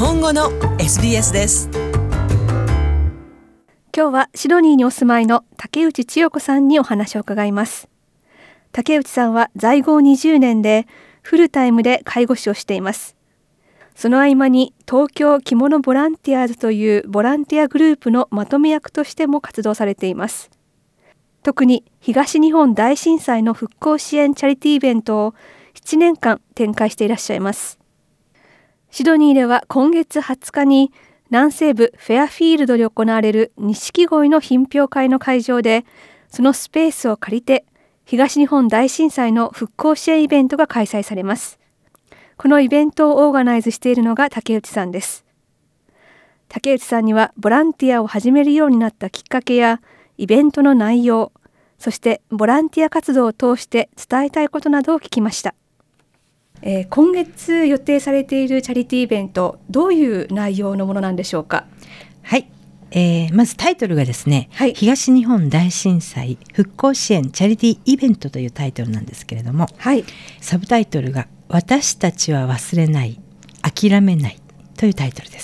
本語の SBS です。 今日はシドニーにお住まいの竹内千代子さんにお話を伺います。竹内さんは在郷20年でフルタイムで介護士をしています。その合間に東京着物ボランティアーズというボランティアグループのまとめ役としても活動されています。特に東日本大震災の復興支援チャリティーイベントを7年間展開していらっしゃいます。シドニーでは今月20日に南西部フェアフィールドで行われる錦鯉の品評会の会場で、そのスペースを借りて東日本大震災の復興支援イベントが開催されます。このイベントをオーガナイズしているのが竹内さんです。竹内さんにはボランティアを始めるようになったきっかけやイベントの内容、そしてボランティア活動を通して伝えたいことなどを聞きました。今月予定されているチャリティーイベント、どういう内容のものなんでしょうか？ はい、まずタイトルがですね、 はい、 東日本大震災復興支援チャリティーイベントというタイトルなんですけれども、 はい、 サブタイトルが私たちは忘れない諦めないというタイトルです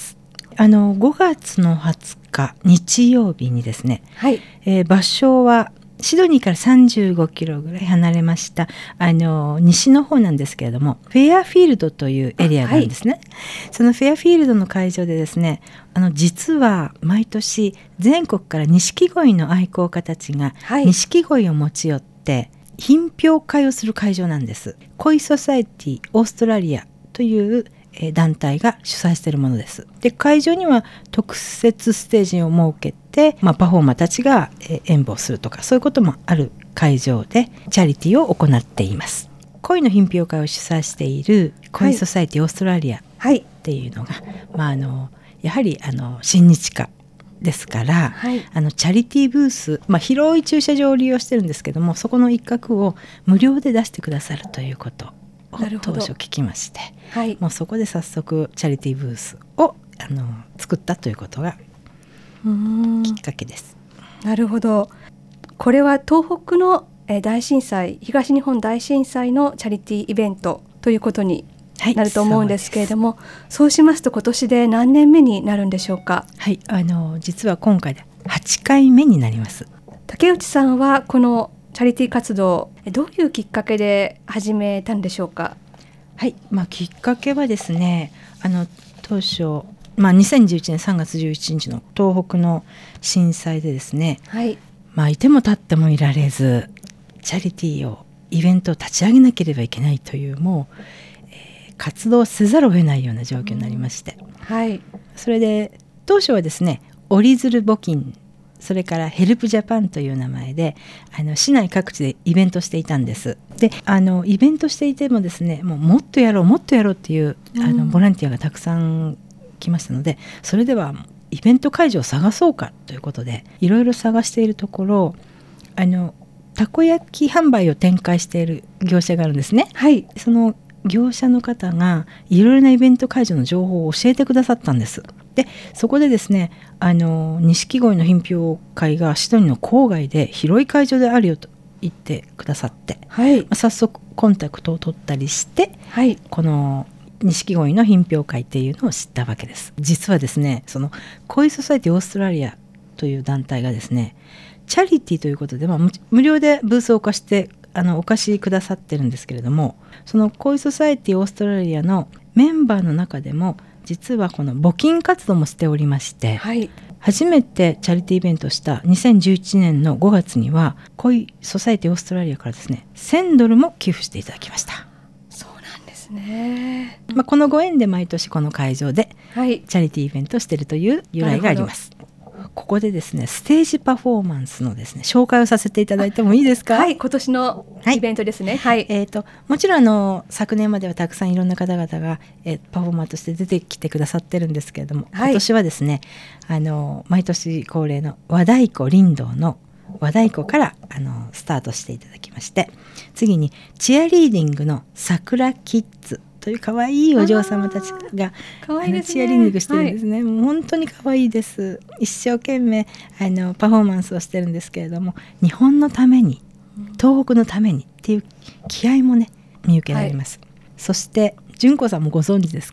。5月の20日日曜日にですね、 はい、 場所はシドニーから35キロぐらい離れました西の方なんですけれども、フェアフィールドというエリアがあるんですね、はい、そのフェアフィールドの会場でですね、実は毎年全国から錦鯉の愛好家たちが錦鯉を持ち寄って品評会をする会場なんです。恋ソサエティオーストラリアという団体が主催しているものです。で、会場には特設ステージを設けて、パフォーマーたちが演舞をするとか、そういうこともある会場でチャリティーを行っています。恋の品評会を主催している恋ソサエティオーストラリアっていうのが、やはり親日家ですから、 はい、 チャリティーブース、広い駐車場を利用してるんですけども、そこの一角を無料で出してくださるということを当初聞きまして、 はい、 もうそこで早速チャリティーブースを作ったということがきっかけです。 なるほど。これは東北の大震災、東日本大震災のチャリティーイベントということになると思うんですけれども、そうしますと今年で何年目になるんでしょうか？ はい、実は今回で8回目になります。 竹内さんはこのチャリティー活動、どういうきっかけで始めたんでしょうか？ はい、きっかけはですね、当初、2011年3月11日の東北の震災でですね、 はい、 いても立ってもいられず、チャリティーイベントを立ち上げなければいけないという、もう、活動せざるを得ないような状況になりまして、 はい、 それで当初はですね、折り鶴募金、それからヘルプジャパンという名前で市内各地でイベントしていたんです。で、イベントしていてもですね、もっとやろうっていうボランティアがたくさん来ましたので、それではイベント会場を探そうかということでいろいろ探しているところ、たこ焼き販売を展開している業者があるんですね。 はい、 その業者の方がいろいろなイベント会場の情報を教えてくださったんです。で、そこでですね、錦鯉の品評会がシドニーの郊外で広い会場であるよと言ってくださって、 はい、 早速コンタクトを取ったりして、 はい、 この錦鯉の品評会っていうのを知ったわけです。実はですね、その恋ソサエティオーストラリアという団体がですね、チャリティーということで、無料でブースを貸してお貸しくださってるんですけれども、その恋ソサエティオーストラリアのメンバーの中でも実はこの募金活動もしておりまして、 はい、 初めてチャリティーイベントをした2011年の5月には恋ソサエティオーストラリアからですね$1000も寄付していただきました。 そうなんですね。 このご縁で毎年この会場でチャリティーイベントをしているという由来があります。ここでですね、ステージパフォーマンスのですね紹介をさせていただいてもいいですか？ はい、今年のイベントですね。はい、 もちろん昨年まではたくさんいろんな方々が、パフォーマーとして出てきてくださってるんですけれども、今年はですね毎年恒例の和太鼓林道の和太鼓からスタートしていただきまして、次にチアリーディングの桜キッズという可愛いお嬢様たちがチアリーディングしてるんですね。もう本当に可愛いです。一生懸命パフォーマンスをしてるんですけれども、日本のために東北のためにっていう気合もね見受けられます。そして純子さんもご存知ですか？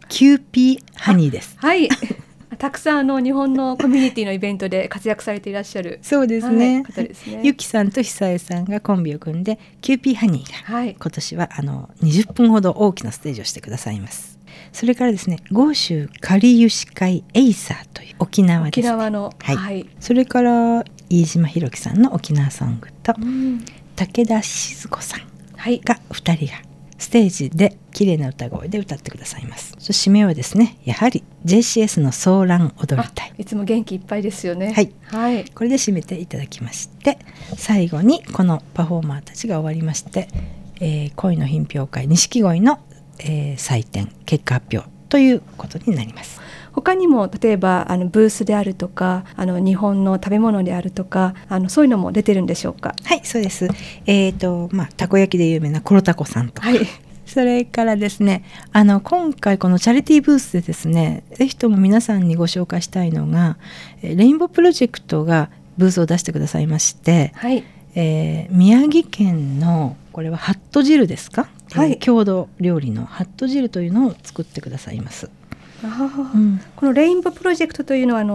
キューピーハニーです。 はいたくさん日本のコミュニティのイベントで活躍されていらっしゃるそうですね、 方ですね。 ゆきさんと久江さんがコンビを組んでキューピーハニーが、 はい、 今年は20分ほど大きなステージをしてくださいます。それからですね、豪州かりゆし会エイサーという沖縄ですね。 沖縄の、 はいはい、 それから飯島ひろきさんの沖縄ソングと、武田静子さんが2人がステージで綺麗な歌声で歌ってくださいます。締めはですね、やはり JCS のソーラン踊りたい。 いつも元気いっぱいですよね。 はい、 はい、 これで締めていただきまして、最後にこのパフォーマーたちが終わりまして、恋の品評会錦鯉の、採点結果発表ということになります。 他にも例えばブースであるとか日本の食べ物であるとかそういうのも出てるんでしょうか。 はい、そうです。たこ焼きで有名なコロタコさんとか、はい、それからですね今回このチャリティーブースでですね、ぜひとも皆さんにご紹介したいのがレインボープロジェクトがブースを出してくださいまして、はい、宮城県のこれはハット汁ですか、はい、郷土料理のハット汁というのを作ってくださいます。 このレインボープロジェクトというのは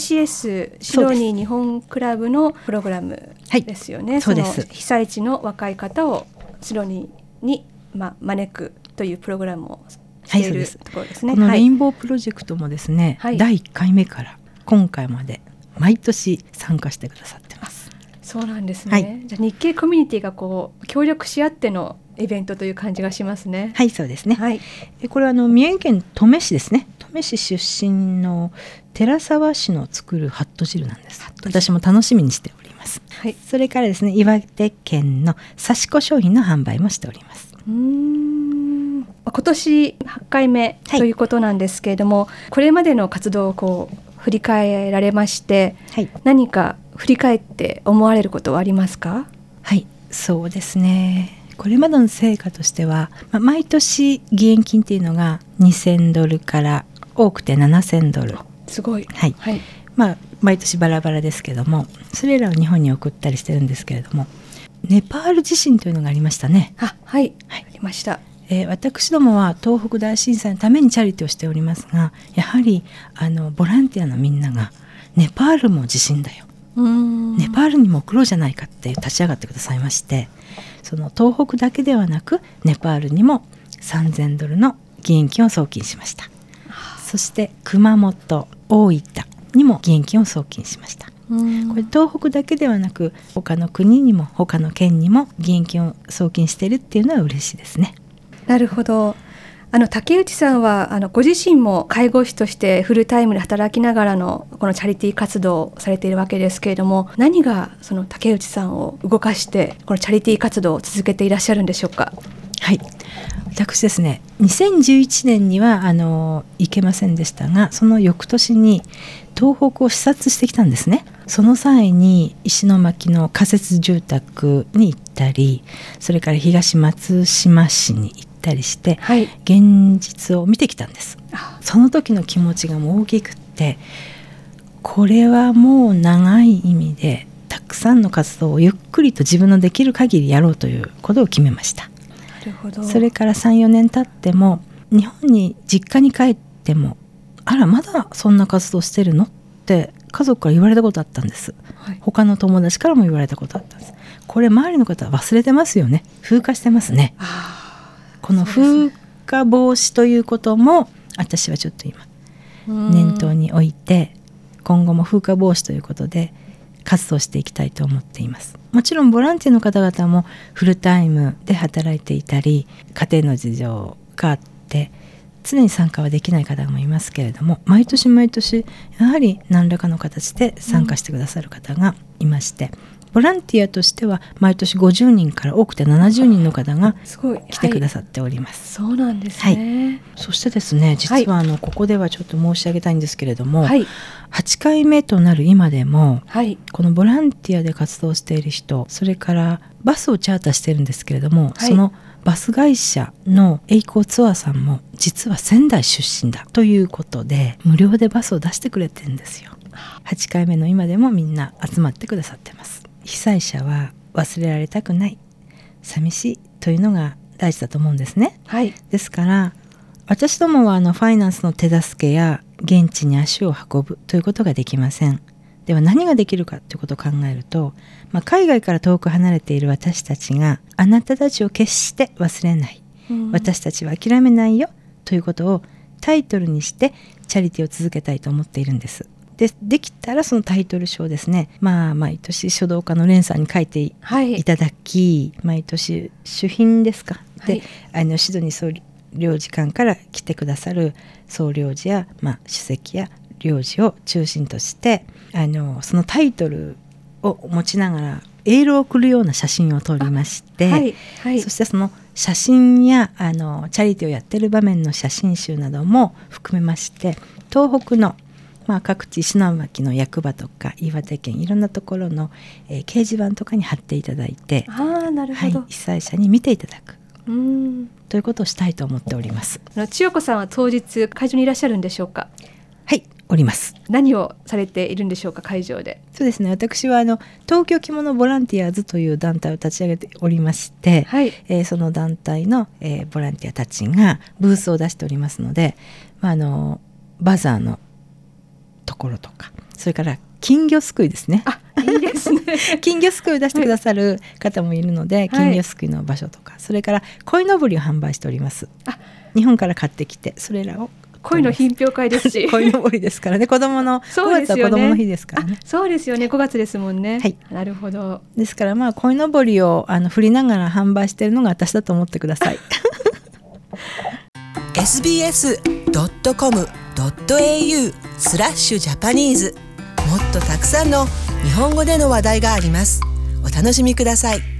JCS シドニー日本クラブのプログラムですよね。はい、そうです。被災地の若い方をシドニーに、招くというプログラムをしているところですね。 このレインボープロジェクトもですね、はい、第1回目から今回まで毎年参加してくださってます。 そうなんですね。 はい、 じゃあ日系コミュニティが協力し合ってのイベントという感じがしますね。 はい、そうですね。はい、これは宮城県登米市ですね。登米市出身の寺沢市の作るハット汁なんです。私も楽しみにしております。はい、それからですね、岩手県の刺し子商品の販売もしております。 今年8回目ということなんですけれども、はい、これまでの活動を振り返られまして、はい、何か振り返って思われることはありますか？ はい、そうですね。これまでの成果としては、毎年義援金っていうのが$2000から多くて$7000。 すごい。 はい。はい、毎年バラバラですけども、それらを日本に送ったりしてるんですけれども、ネパール地震というのがありましたね。 はい、はい、ありました。 私どもは東北大震災のためにチャリティーをしておりますが、やはりボランティアのみんながネパールも地震だよ、ネパールにも送ろうじゃないかって立ち上がってくださいまして、その東北だけではなくネパールにも$3000の義援金を送金しました。そして熊本、大分にも義援金を送金しました。これ東北だけではなく他の国にも他の県にも義援金を送金しているっていうのは嬉しいですね。 なるほど。竹内さんはご自身も介護士としてフルタイムで働きながらのこのチャリティー活動をされているわけですけれども、何がその竹内さんを動かしてこのチャリティー活動を続けていらっしゃるんでしょうか？ はい、私ですね、2011年には行けませんでしたが、その翌年に東北を視察してきたんですね。その際に石巻の仮設住宅に行ったり、それから東松島市に行ったりして、はい、現実を見てきたんです。その時の気持ちがもう大きくって、これはもう長い意味でたくさんの活動をゆっくりと自分のできる限りやろうということを決めました。なるほど。 それから 3,4 年経っても日本に実家に帰っても、あらまだそんな活動してるのって家族から言われたことあったんです。はい、他の友達からも言われたことあったんです。これ周りの方は忘れてますよね。風化してますね。この風化防止ということも私はちょっと今念頭に置いて、今後も風化防止ということで活動していきたいと思っています。もちろんボランティアの方々もフルタイムで働いていたり、家庭の事情があって常に参加はできない方もいますけれども、毎年毎年やはり何らかの形で参加してくださる方がいまして、ボランティアとしては毎年50人から多くて70人の方が来てくださっております。 はい、そうなんですね。 はい、そしてですね、実はここではちょっと申し上げたいんですけれども、はい、8回目となる今でも、はい、このボランティアで活動している人、それからバスをチャーターしてるんですけれども、はい、そのバス会社の栄光ツアーさんも実は仙台出身だということで無料でバスを出してくれてるんですよ。8回目の今でもみんな集まってくださってます。被災者は忘れられたくない、寂しいというのが大事だと思うんですね。はい、ですから私どもはファイナンスの手助けや現地に足を運ぶということができません。では何ができるかということを考えると、海外から遠く離れている私たちがあなたたちを決して忘れない、私たちは諦めないよということをタイトルにしてチャリティーを続けたいと思っているんです。できたらそのタイトル書をですね、毎年書道家の蓮さんに書いていただき、毎年主賓ですか、でシドニー総領事館から来てくださる総領事や、主席や領事を中心としてそのタイトルを持ちながらエールを送るような写真を撮りまして、そしてその写真やチャリティーをやってる場面の写真集なども含めまして、東北の各地石巻の役場とか岩手県いろんなところの、掲示板とかに貼っていただいて、 なるほど、 被災者に見ていただくということをしたいと思っております。 千代子さんは当日会場にいらっしゃるんでしょうか？ はい、おります。 何をされているんでしょうか、会場で？ そうですね、私は東京着物ボランティアーズという団体を立ち上げておりまして、その団体の、ボランティアたちがブースを出しておりますので、バザーのところとか、それから金魚すくいですね。 いいですね金魚すくいを出してくださる方もいるので、金魚すくいの場所とか、それから鯉のぼりを販売しております。日本から買ってきて、それらを鯉の品評会ですし鯉のぼりですからね、子供の5月は子供の日ですからね。 そうですよね、5月ですもんね。なるほど。 ですから鯉のぼりを振りながら販売しているのが私だと思ってください sbs.com.au/Japanese もっとたくさんの日本語での話題があります。お楽しみください。